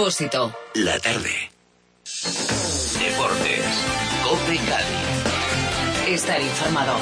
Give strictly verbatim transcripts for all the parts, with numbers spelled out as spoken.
Expósito. La tarde. Deportes. COPE Cádiz. Estar informado.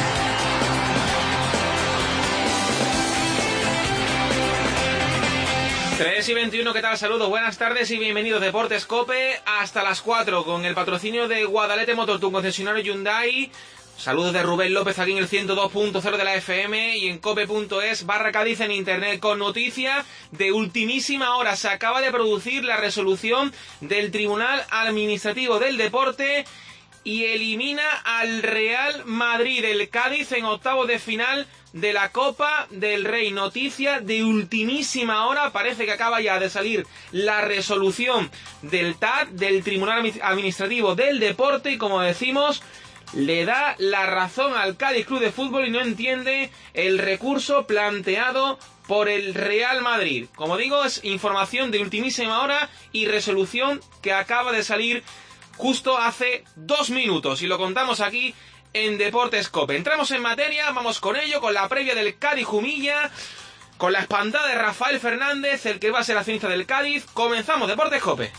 tres y veintiuno, ¿qué tal? Saludos, buenas tardes y bienvenidos a Deportes COPE hasta las cuatro con el patrocinio de Guadalete Motor, tu concesionario Hyundai. Saludos de Rubén López aquí en el ciento dos punto cero de la F M y en cope punto es barra Cádiz en internet con noticia de ultimísima hora. Se acaba de producir la resolución del Tribunal Administrativo del Deporte y elimina al Real Madrid, el Cádiz en octavos de final de la Copa del Rey. Noticia de ultimísima hora, parece que acaba ya de salir la resolución del T A D, del Tribunal Administrativo del Deporte, y como decimos, le da la razón al Cádiz Club de Fútbol y no entiende el recurso planteado por el Real Madrid. Como digo, es información de ultimísima hora y resolución que acaba de salir justo hace dos minutos y lo contamos aquí en Deportes COPE. Entramos en materia, vamos con ello, con la previa del Cádiz Jumilla, con la espantada de Rafael Fernández, el que va a ser accionista del Cádiz. Comenzamos Deportes COPE.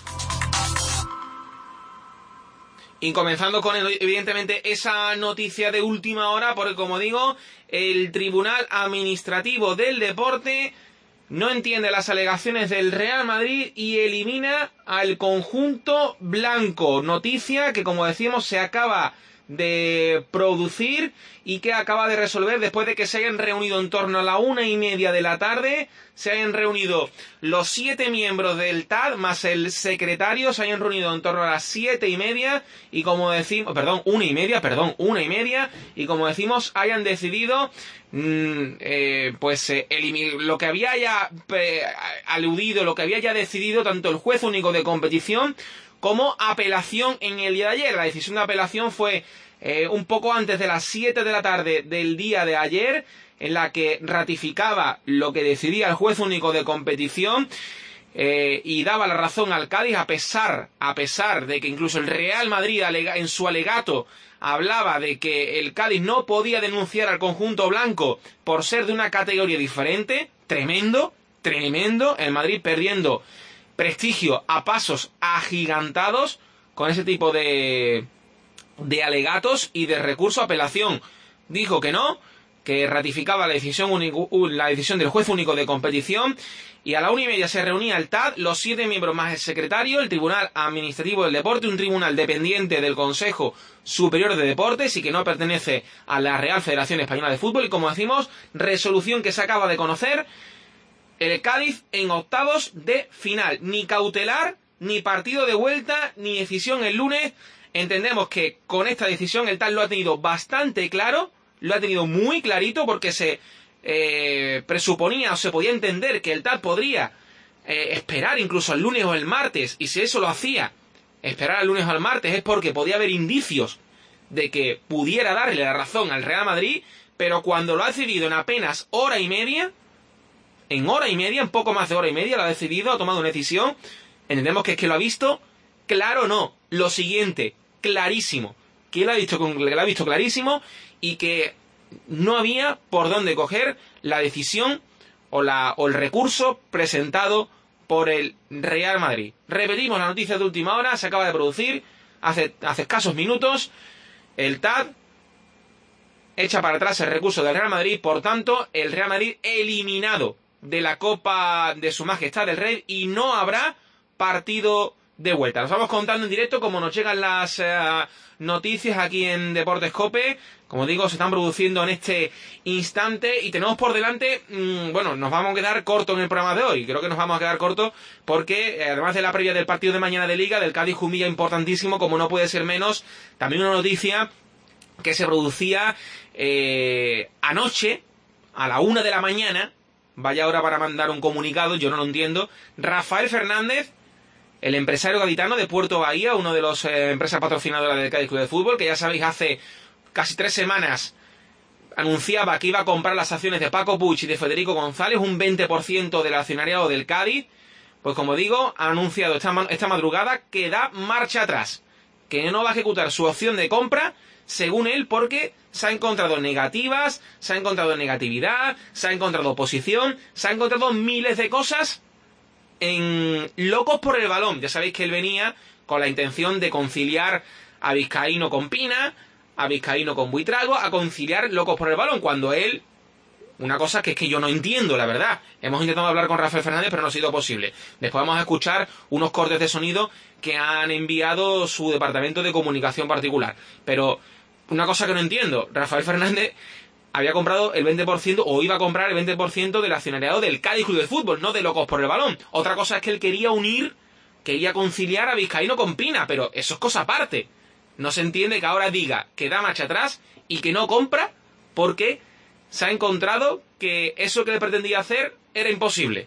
Y comenzando con, evidentemente, esa noticia de última hora, porque como digo, el Tribunal Administrativo del Deporte no entiende las alegaciones del Real Madrid y elimina al conjunto blanco. Noticia que, como decíamos, se acaba de producir y que acaba de resolver después de que se hayan reunido en torno a la una y media de la tarde, se hayan reunido los siete miembros del T A D más el secretario, se hayan reunido en torno a las siete y media y como decimos, perdón, una y media, perdón, una y media y como decimos hayan decidido mmm, eh, pues eh, lo que había ya eh, aludido, lo que había ya decidido tanto el juez único de competición como apelación en el día de ayer. La decisión de apelación fue eh, un poco antes de las siete de la tarde del día de ayer, en la que ratificaba lo que decidía el juez único de competición eh, y daba la razón al Cádiz, a pesar, a pesar de que incluso el Real Madrid en su alegato hablaba de que el Cádiz no podía denunciar al conjunto blanco por ser de una categoría diferente. Tremendo, tremendo, el Madrid perdiendo prestigio a pasos agigantados con ese tipo de de alegatos y de recurso a apelación. Dijo que no, que ratificaba la decisión único, la decisión del juez único de competición, y a la una y media se reunía el T A D, los siete miembros más el secretario, el Tribunal Administrativo del Deporte, un tribunal dependiente del Consejo Superior de Deportes y que no pertenece a la Real Federación Española de Fútbol. Y como decimos, resolución que se acaba de conocer: el Cádiz en octavos de final. Ni cautelar, ni partido de vuelta, ni decisión el lunes. Entendemos que con esta decisión el T A D lo ha tenido bastante claro, lo ha tenido muy clarito, porque se eh, presuponía o se podía entender que el T A D podría eh, esperar incluso el lunes o el martes, y si eso lo hacía, esperar al lunes o al martes, es porque podía haber indicios de que pudiera darle la razón al Real Madrid, pero cuando lo ha decidido en apenas hora y media, en hora y media, en poco más de hora y media, lo ha decidido, ha tomado una decisión. Entendemos que es que lo ha visto claro, no, lo siguiente, clarísimo, que lo ha visto, lo ha visto clarísimo y que no había por dónde coger la decisión o, la, o el recurso presentado por el Real Madrid. Repetimos la noticia de última hora, se acaba de producir hace, hace escasos minutos. El T A D echa para atrás el recurso del Real Madrid, por tanto, el Real Madrid eliminado de la Copa de Su Majestad el Rey y no habrá partido de vuelta. Nos vamos contando en directo como nos llegan las uh, noticias aquí en Deportes COPE. Como digo, se están produciendo en este instante y tenemos por delante, mmm, bueno, nos vamos a quedar cortos en el programa de hoy. Creo que nos vamos a quedar cortos porque, eh, además de la previa del partido de mañana de Liga, del Cádiz Jumilla importantísimo, como no puede ser menos, también una noticia que se producía eh, anoche a la una de la mañana. Vaya hora para mandar un comunicado, yo no lo entiendo. Rafael Fernández, el empresario gaditano de Puerto Bahía, uno de los eh, empresas patrocinadoras del Cádiz Club de Fútbol, que ya sabéis, hace casi tres semanas anunciaba que iba a comprar las acciones de Paco Puig y de Federico González, un veinte por ciento del accionariado del Cádiz. Pues como digo, ha anunciado esta, esta madrugada que da marcha atrás, que no va a ejecutar su opción de compra, según él, porque se ha encontrado negativas, se ha encontrado negatividad, se ha encontrado oposición, se ha encontrado miles de cosas en locos por el balón. Ya sabéis que él venía con la intención de conciliar a Vizcaíno con Pina, a Vizcaíno con Buitrago, a conciliar locos por el balón, cuando él... Una cosa que es que yo no entiendo, la verdad. Hemos intentado hablar con Rafael Fernández, pero no ha sido posible. Después vamos a escuchar unos cortes de sonido que han enviado su departamento de comunicación particular. Pero una cosa que no entiendo, Rafael Fernández había comprado el veinte por ciento o iba a comprar el veinte por ciento del accionariado del Cádiz Club de Fútbol, no de Locos por el Balón. Otra cosa es que él quería unir, quería conciliar a Vizcaíno con Pina, pero eso es cosa aparte. No se entiende que ahora diga que da marcha atrás y que no compra porque se ha encontrado que eso que le pretendía hacer era imposible.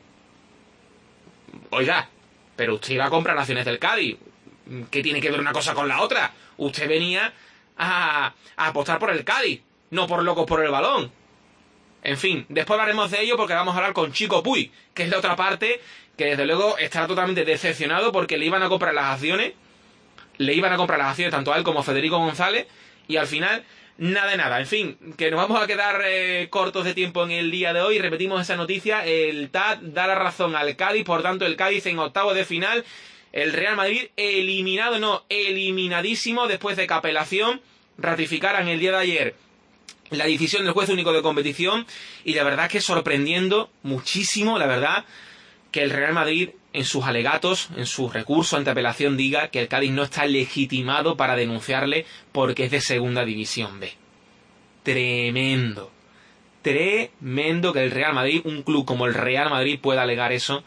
Oiga, pero usted iba a comprar acciones del Cádiz. ¿Qué tiene que ver una cosa con la otra? Usted venía a, a apostar por el Cádiz, no por Locos por el Balón. En fin, después hablaremos de ello porque vamos a hablar con Chico Puig, que es la otra parte que desde luego estará totalmente decepcionado porque le iban a comprar las acciones, le iban a comprar las acciones tanto a él como a Federico González y al final... Nada de nada, en fin, que nos vamos a quedar eh, cortos de tiempo en el día de hoy. Repetimos esa noticia, el T A D da la razón al Cádiz, por tanto el Cádiz en octavos de final, el Real Madrid eliminado, no, eliminadísimo después de que apelación ratificaran el día de ayer la decisión del juez único de competición y la verdad es que sorprendiendo muchísimo, la verdad, que el Real Madrid en sus alegatos, en su recurso ante apelación diga que el Cádiz no está legitimado para denunciarle porque es de segunda división B. Tremendo. Tremendo que el Real Madrid, un club como el Real Madrid, pueda alegar eso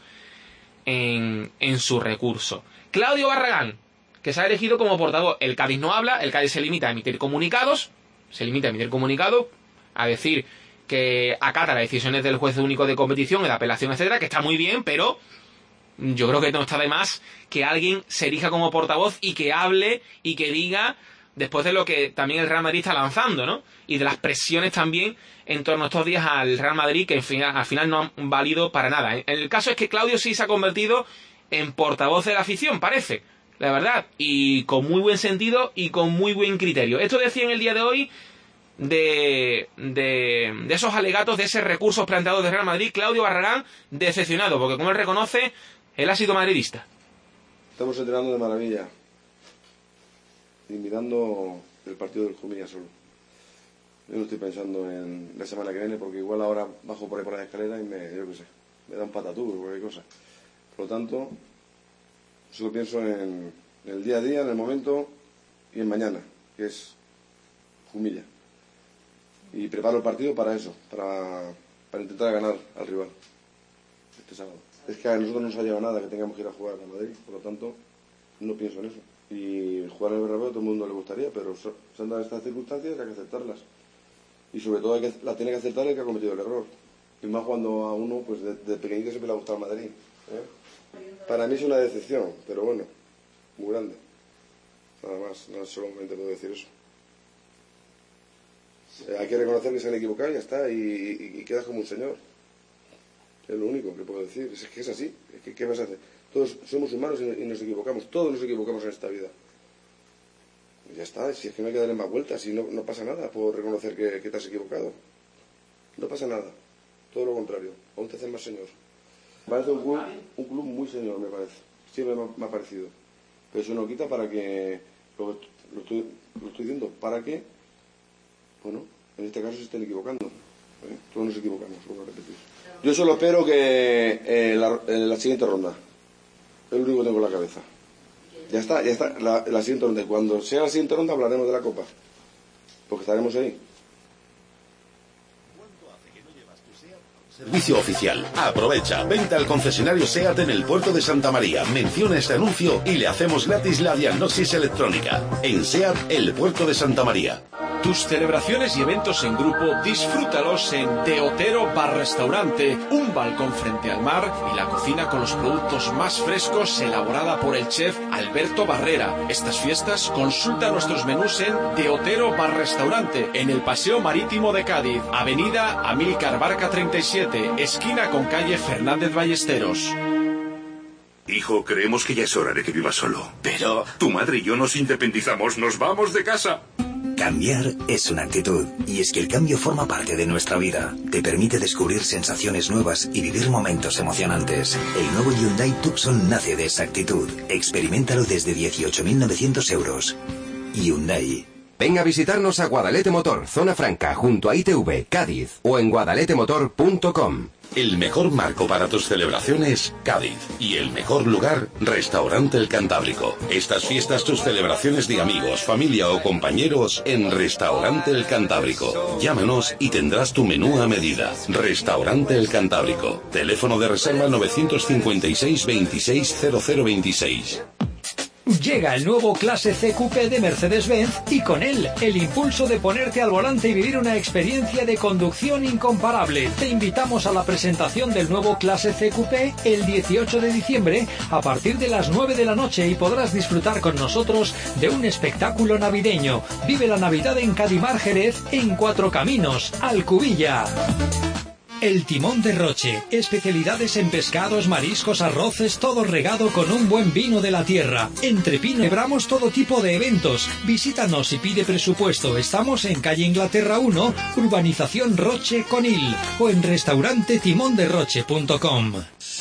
en, en su recurso. Claudio Barragán, que se ha elegido como portavoz. El Cádiz no habla, el Cádiz se limita a emitir comunicados, se limita a emitir comunicados, a decir que acata las decisiones del juez único de competición, en la apelación, etcétera, que está muy bien, pero... Yo creo que no está de más que alguien se erija como portavoz y que hable y que diga, después de lo que también el Real Madrid está lanzando, ¿no? Y de las presiones también en torno a estos días al Real Madrid, que en fin, al final no han valido para nada. El caso es que Claudio sí se ha convertido en portavoz de la afición, parece, la verdad, y con muy buen sentido y con muy buen criterio. Esto decía en el día de hoy de, de, de esos alegatos, de esos recursos planteados de Real Madrid, Claudio Barragán, decepcionado, porque como él reconoce, él ha sido madridista. Estamos entrenando de maravilla y mirando el partido del Jumilla solo. Yo no estoy pensando en la semana que viene porque igual ahora bajo por ahí por la escalera y me, yo qué sé, me da un patatú o cualquier cosa. Por lo tanto, solo pienso en el día a día, en el momento y en mañana, que es Jumilla. Y preparo el partido para eso, para, para intentar ganar al rival este sábado. Es que a nosotros no nos ha llegado nada que tengamos que ir a jugar a Madrid, por lo tanto, no pienso en eso. Y jugar en el Bernabéu a todo el mundo le gustaría, pero se han dado estas circunstancias y hay que aceptarlas. Y sobre todo hay que, la tiene que aceptar el que ha cometido el error. Y más cuando a uno, pues de, de pequeñito siempre le ha gustado Madrid. ¿eh? Para mí es una decepción, pero bueno, muy grande. Nada más, no solamente puedo decir eso. Eh, hay que reconocer que se han equivocado y ya está, y, y, y quedas como un señor. Es lo único que puedo decir, es que es así, es que, ¿qué vas a hacer? Todos somos humanos y nos equivocamos, todos nos equivocamos en esta vida. Y ya está, si es que no hay que darle más vueltas, y no, no pasa nada por reconocer que, que te has equivocado. No pasa nada, todo lo contrario, aún te haces más señor. Me parece un club, un club muy señor, me parece, siempre me, me ha parecido. Pero eso no quita para que, lo, lo, estoy, lo estoy diciendo, para que, bueno, en este caso se estén equivocando. ¿eh? Todos nos equivocamos, vuelvo a repetir. Yo solo espero que eh, la, en la siguiente ronda, es lo único que tengo en la cabeza. Ya está, ya está, la, la siguiente ronda. Y cuando sea la siguiente ronda hablaremos de la Copa, porque estaremos ahí. Servicio oficial. Aprovecha. Vente al concesionario SEAT en el puerto de Santa María. Menciona este anuncio y le hacemos gratis la diagnosis electrónica. En SEAT, el puerto de Santa María. Tus celebraciones y eventos en grupo, disfrútalos en De Otero Bar Restaurante, un balcón frente al mar y la cocina con los productos más frescos elaborada por el chef Alberto Barrera. Estas fiestas, consulta nuestros menús en De Otero Bar Restaurante, en el Paseo Marítimo de Cádiz, Avenida Amílcar Barca treinta y siete, esquina con calle Fernández Ballesteros. Hijo, creemos que ya es hora de que vivas solo. Pero... tu madre y yo nos independizamos, nos vamos de casa. Cambiar es una actitud, y es que el cambio forma parte de nuestra vida. Te permite descubrir sensaciones nuevas y vivir momentos emocionantes. El nuevo Hyundai Tucson nace de esa actitud. Experiméntalo desde dieciocho mil novecientos euros. Hyundai. Ven a visitarnos a Guadalete Motor, Zona Franca, junto a I T V, Cádiz, o en guadalete motor punto com. El mejor marco para tus celebraciones, Cádiz. Y el mejor lugar, Restaurante El Cantábrico. Estas fiestas, tus celebraciones de amigos, familia o compañeros en Restaurante El Cantábrico. Llámanos y tendrás tu menú a medida. Restaurante El Cantábrico. Teléfono de reserva novecientos cincuenta y seis veintiséis cero cero veintiséis. Llega el nuevo Clase C Coupé de Mercedes-Benz y con él el impulso de ponerte al volante y vivir una experiencia de conducción incomparable. Te invitamos a la presentación del nuevo Clase C Coupé el dieciocho de diciembre a partir de las nueve de la noche y podrás disfrutar con nosotros de un espectáculo navideño. Vive la Navidad en Cadimar Jerez en Cuatro Caminos, Alcubilla. El Timón de Roche, especialidades en pescados, mariscos, arroces, todo regado con un buen vino de la tierra. Entre Pino celebramos todo tipo de eventos. Visítanos y pide presupuesto. Estamos en calle Inglaterra uno, urbanización Roche Conil, o en restaurante timón de roche punto com.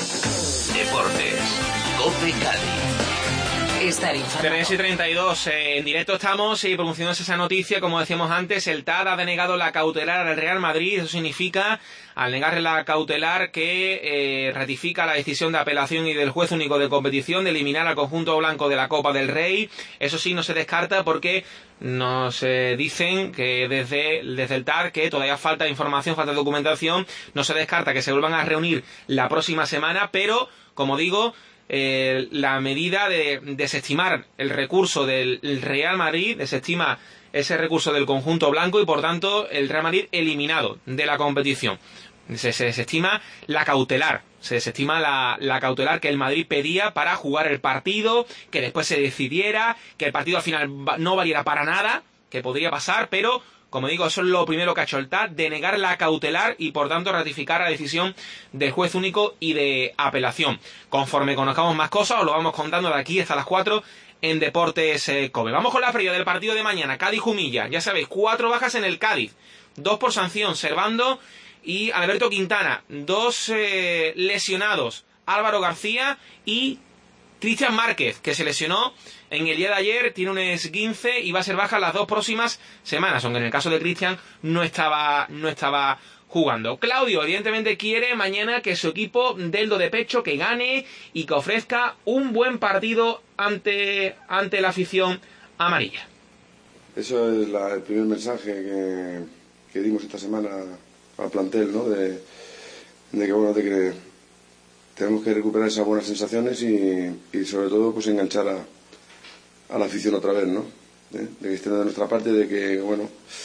Deportes, COPE Cádiz. Estar informado. tres y treinta y dos, eh, en directo estamos y promocionamos esa noticia. Como decíamos antes, el T A D ha denegado la cautelar al Real Madrid. Eso significa, al negarle la cautelar, que eh, ratifica la decisión de apelación y del juez único de competición de eliminar al conjunto blanco de la Copa del Rey. Eso sí, no se descarta porque nos eh, dicen que desde, desde el T A D que todavía falta información, falta documentación. No se descarta que se vuelvan a reunir la próxima semana, pero, como digo, Eh, la medida de desestimar el recurso del Real Madrid, desestima ese recurso del conjunto blanco y por tanto el Real Madrid eliminado de la competición. Se, se desestima la cautelar, se desestima la, la cautelar que el Madrid pedía para jugar el partido, que después se decidiera, que el partido al final no valiera para nada, que podría pasar, pero como digo, eso es lo primero que ha hecho el T A D, denegar la cautelar y por tanto ratificar la decisión del juez único y de apelación. Conforme conozcamos más cosas, os lo vamos contando de aquí hasta las cuatro en Deportes eh, COPE. Vamos con la previa del partido de mañana, Cádiz-Jumilla. Ya sabéis, cuatro bajas en el Cádiz, dos por sanción, Servando y Alberto Quintana, dos eh, lesionados, Álvaro García y Cristian Márquez, que se lesionó en el día de ayer, tiene un esguince y va a ser baja las dos próximas semanas, aunque en el caso de Cristian no estaba, no estaba jugando. Claudio, evidentemente, quiere mañana que su equipo dé el do de pecho, que gane y que ofrezca un buen partido ante, ante la afición amarilla. Eso es la, el primer mensaje que, que dimos esta semana al plantel, ¿no? De, de que, bueno, de que tenemos que recuperar esas buenas sensaciones y, y sobre todo, pues enganchar a a la afición otra vez, ¿no? ¿Eh? De que estén de nuestra parte, de que, bueno,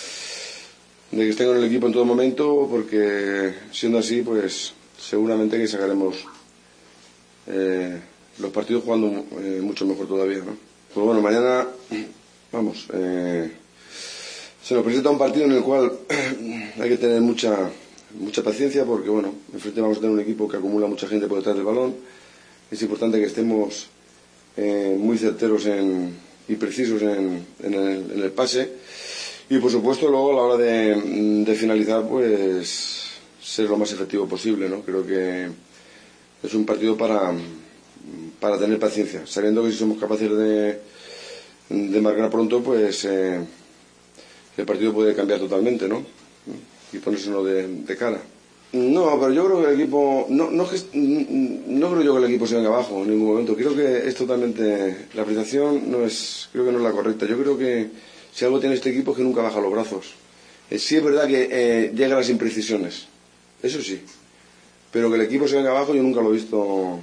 de que estén en el equipo en todo momento, porque siendo así, pues seguramente que sacaremos eh, los partidos jugando eh, mucho mejor todavía, ¿no? Pues bueno, mañana, vamos, eh, se nos presenta un partido en el cual hay que tener mucha mucha paciencia, porque, bueno, enfrente vamos a tener un equipo que acumula mucha gente por detrás del balón. Es importante que estemos Eh, muy certeros en, y precisos en, en, el, en el pase y por supuesto luego a la hora de, de finalizar pues ser lo más efectivo posible, ¿no? Creo que es un partido para, para tener paciencia, sabiendo que si somos capaces de, de marcar pronto, pues eh, el partido puede cambiar totalmente, ¿no? Y ponérselo de, de cara. No, pero yo creo que el equipo no, no, no creo yo que el equipo se venga abajo en ningún momento. Creo que es totalmente, la apreciación no es, creo que no es la correcta. Yo creo que si algo tiene este equipo es que nunca baja los brazos. Eh, sí es verdad que eh, llega a las imprecisiones, eso sí, pero que el equipo se venga abajo yo nunca lo he visto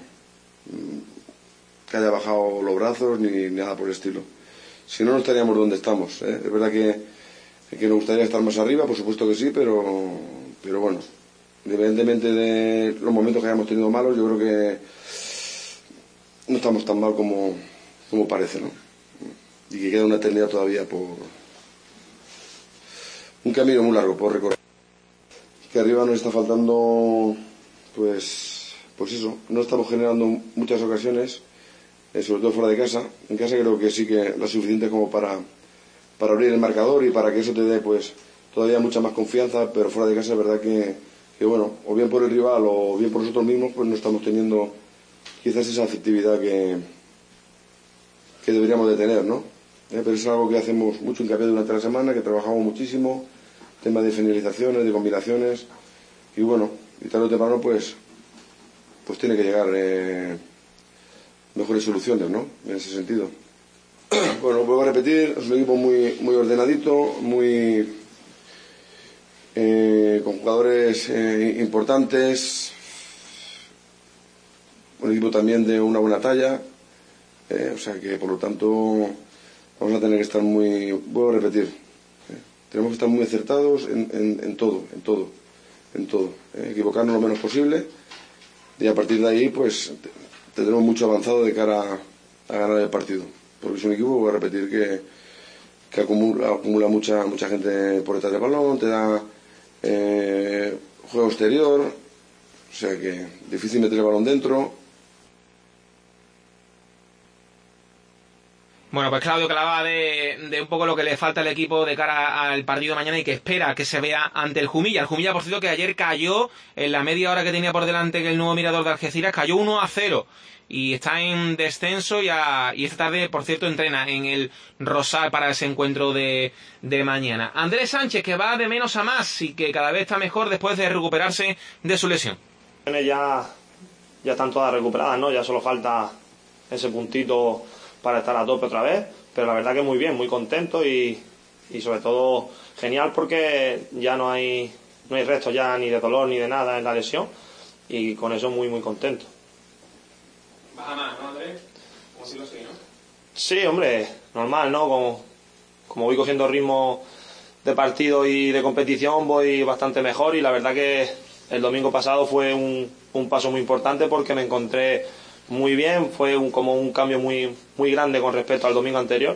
que haya bajado los brazos ni nada por el estilo. Si no, no estaríamos donde estamos, ¿eh? Es verdad que, que nos gustaría estar más arriba, por supuesto que sí, pero, pero bueno, independientemente de los momentos que hayamos tenido malos, yo creo que no estamos tan mal como, como parece, ¿no? Y que queda una eternidad todavía por un camino muy largo por recorrer. Que arriba nos está faltando, pues, pues eso, no estamos generando muchas ocasiones, eh, sobre todo fuera de casa. En casa creo que sí que lo suficiente como para, para abrir el marcador y para que eso te dé pues todavía mucha más confianza, pero fuera de casa es verdad que, que bueno, o bien por el rival o bien por nosotros mismos, pues no estamos teniendo quizás esa efectividad que, que deberíamos de tener, ¿no? Eh, pero es algo que hacemos mucho hincapié durante la semana, que trabajamos muchísimo, temas de finalizaciones, de combinaciones, y bueno, y tarde o temprano pues, pues tiene que llegar eh, mejores soluciones, ¿no? En ese sentido. Bueno, vuelvo a repetir, es un equipo muy, muy ordenadito, muy eh, con jugadores eh, importantes, un equipo también de una buena talla, eh, o sea que por lo tanto vamos a tener que estar muy, vuelvo a repetir, eh, tenemos que estar muy acertados en, en, en todo, en todo, en todo, eh, equivocarnos lo menos posible y a partir de ahí pues tendremos mucho avanzado de cara a, a ganar el partido. Porque es un equipo, voy a repetir, que, que acumula, acumula mucha mucha gente por detrás del balón, te da eh, juego exterior, o sea que difícil meter el balón dentro. Bueno, pues Claudio, que hablaba de, de un poco lo que le falta al equipo de cara al partido de mañana y que espera que se vea ante el Jumilla. El Jumilla, por cierto, que ayer cayó en la media hora que tenía por delante el nuevo Mirador de Algeciras, cayó uno a cero. Y está en descenso y, a, y esta tarde, por cierto, entrena en el Rosal para ese encuentro de, de mañana. Andrés Sánchez, que va de menos a más y que cada vez está mejor después de recuperarse de su lesión. Ya, ya están todas recuperadas, ¿no? Ya solo falta ese puntito para estar a tope otra vez, pero la verdad que muy bien, muy contento y, y sobre todo genial porque ya no hay, no hay restos ya ni de dolor ni de nada en la lesión y con eso muy, muy contento. Baja más, ¿no, Andrés? ¿Cómo si lo sé, no? Sí, hombre, normal, ¿no? Como, como voy cogiendo ritmo de partido y de competición, voy bastante mejor y la verdad que el domingo pasado fue un, un paso muy importante porque me encontré muy bien, fue un, como un cambio muy, muy grande con respecto al domingo anterior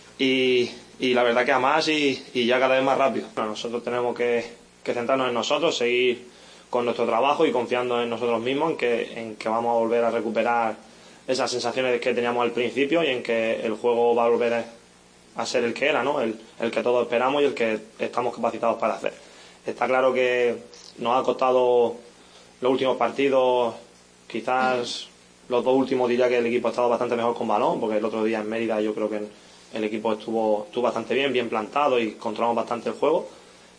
y, y la verdad que a más y, y ya cada vez más rápido. Bueno, nosotros tenemos que, que centrarnos en nosotros, seguir con nuestro trabajo y confiando en nosotros mismos, en que, en que vamos a volver a recuperar esas sensaciones que teníamos al principio y en que el juego va a volver a, a ser el que era, ¿no? El, el que todos esperamos y el que estamos capacitados para hacer. Está claro que nos ha costado los últimos partidos, quizás los dos últimos diría que el equipo ha estado bastante mejor con balón, porque el otro día en Mérida yo creo que el equipo estuvo, estuvo bastante bien, bien plantado y controlamos bastante el juego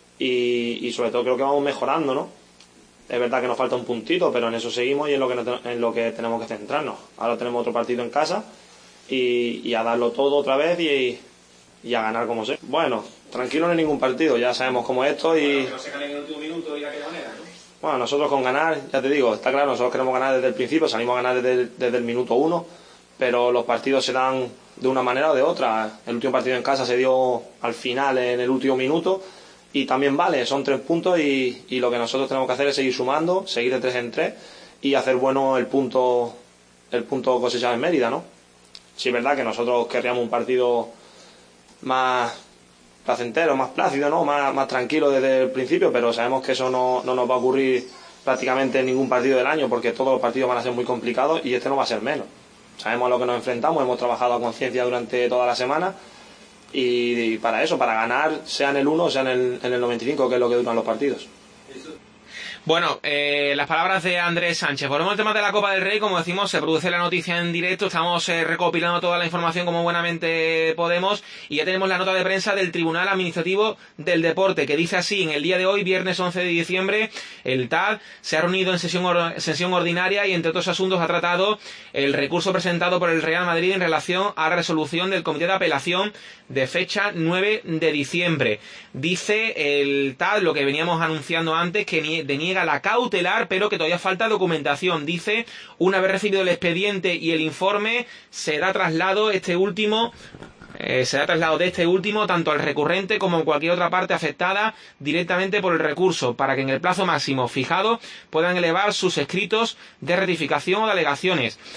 y, y sobre todo creo que vamos mejorando, ¿no? Es verdad que nos falta un puntito, pero en eso seguimos y en lo que, no, en lo que tenemos que centrarnos. Ahora tenemos otro partido en casa y, y a darlo todo otra vez y, y a ganar como sea. Bueno, tranquilo no hay ningún partido, ya sabemos cómo es esto y... Bueno, que no se gane en el último minuto y de aquella manera, ¿no? Bueno, nosotros con ganar, ya te digo, está claro, nosotros queremos ganar desde el principio, salimos a ganar desde, desde el minuto uno, pero los partidos se dan de una manera o de otra. El último partido en casa se dio al final, en el último minuto, y también vale, son tres puntos y, y lo que nosotros tenemos que hacer es seguir sumando, seguir de tres en tres y hacer bueno el punto el punto cosechado en Mérida, ¿no? Sí es verdad que nosotros querríamos un partido más placentero, más plácido, ¿no? Más, más tranquilo desde el principio, pero sabemos que eso no, no nos va a ocurrir prácticamente en ningún partido del año porque todos los partidos van a ser muy complicados y este no va a ser menos. Sabemos a lo que nos enfrentamos, hemos trabajado a conciencia durante toda la semana y, y para eso, para ganar, sea en el uno o sea en el, en el noventa y cinco, que es lo que duran los partidos. Bueno, eh, las palabras de Andrés Sánchez. Volvemos al tema de la Copa del Rey. Como decimos, se produce la noticia en directo. Estamos eh, recopilando toda la información como buenamente podemos. Y ya tenemos la nota de prensa del Tribunal Administrativo del Deporte, que dice así: en el día de hoy, viernes once de diciembre, el T A D se ha reunido en sesión, or sesión ordinaria y, entre otros asuntos, ha tratado el recurso presentado por el Real Madrid en relación a la resolución del Comité de Apelación de fecha nueve de diciembre. Dice el T A D, lo que veníamos anunciando antes, que deniega la cautelar, pero que todavía falta documentación. Dice, una vez recibido el expediente y el informe, será traslado este último eh, será traslado de este último tanto al recurrente como en cualquier otra parte afectada directamente por el recurso, para que en el plazo máximo fijado puedan elevar sus escritos de rectificación o de alegaciones.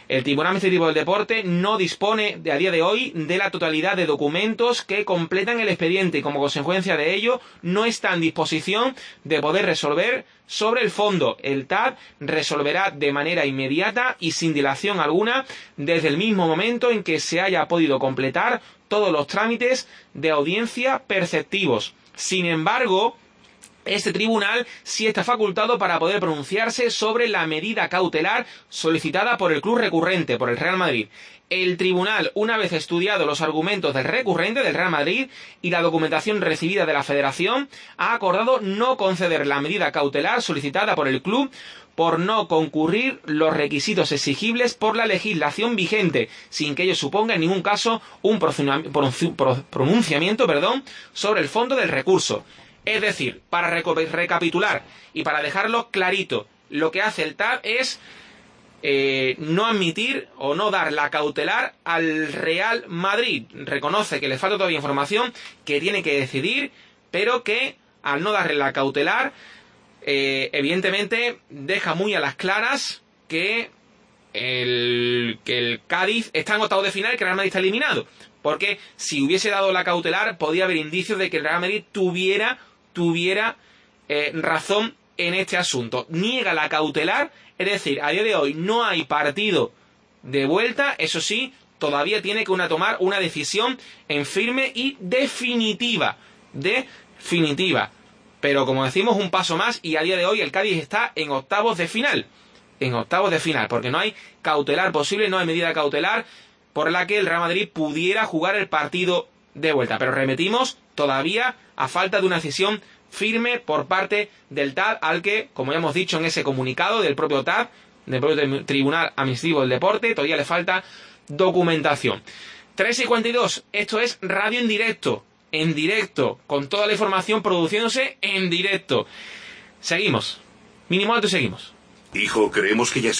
El Tribunal Administrativo del Deporte no dispone de, a día de hoy de la totalidad de documentos que completan el expediente y como consecuencia de ello no está en disposición de poder resolver sobre el fondo. El T A D resolverá de manera inmediata y sin dilación alguna desde el mismo momento en que se haya podido completar todos los trámites de audiencia perceptivos. Sin embargo, este tribunal sí está facultado para poder pronunciarse sobre la medida cautelar solicitada por el club recurrente, por el Real Madrid. El tribunal, una vez estudiado los argumentos del recurrente del Real Madrid y la documentación recibida de la Federación, ha acordado no conceder la medida cautelar solicitada por el club por no concurrir los requisitos exigibles por la legislación vigente, sin que ello suponga en ningún caso un pronunciamiento perdón, sobre el fondo del recurso. Es decir, para recapitular y para dejarlo clarito, lo que hace el T A D es eh, no admitir o no dar la cautelar al Real Madrid. Reconoce que le falta todavía información, que tiene que decidir, pero que al no darle la cautelar, eh, evidentemente deja muy a las claras que el, que el Cádiz está en octavos de final y que el Real Madrid está eliminado. Porque si hubiese dado la cautelar, podía haber indicios de que el Real Madrid tuviera tuviera eh, razón en este asunto. Niega la cautelar, es decir, a día de hoy no hay partido de vuelta, eso sí, todavía tiene que una tomar una decisión en firme y definitiva, definitiva. Pero como decimos, un paso más y a día de hoy el Cádiz está en octavos de final, en octavos de final, porque no hay cautelar posible, no hay medida cautelar por la que el Real Madrid pudiera jugar el partido de vuelta. Pero repetimos, todavía a falta de una decisión firme por parte del T A D, al que, como ya hemos dicho en ese comunicado del propio T A D, del propio Tribunal Administrativo del Deporte, todavía le falta documentación. tres y cuarenta y dos, esto es radio en directo, en directo, con toda la información produciéndose en directo. Seguimos. Mínimo alto y seguimos. Hijo, creemos que ya es